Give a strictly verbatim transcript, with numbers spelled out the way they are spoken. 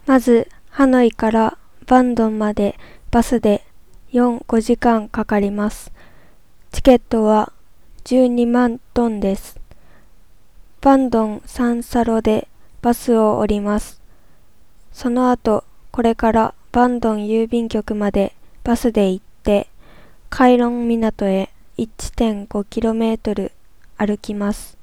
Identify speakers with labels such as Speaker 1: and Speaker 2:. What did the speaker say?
Speaker 1: まず、ハノイからバンドンまでバスでよん、ごじかんかかります。チケットはじゅうにまんドンです。バンドンサンサロでバスを降ります。その後、これからバンドン郵便局までバスで行って、カイロン港へ いってんごキロメートル 歩きます。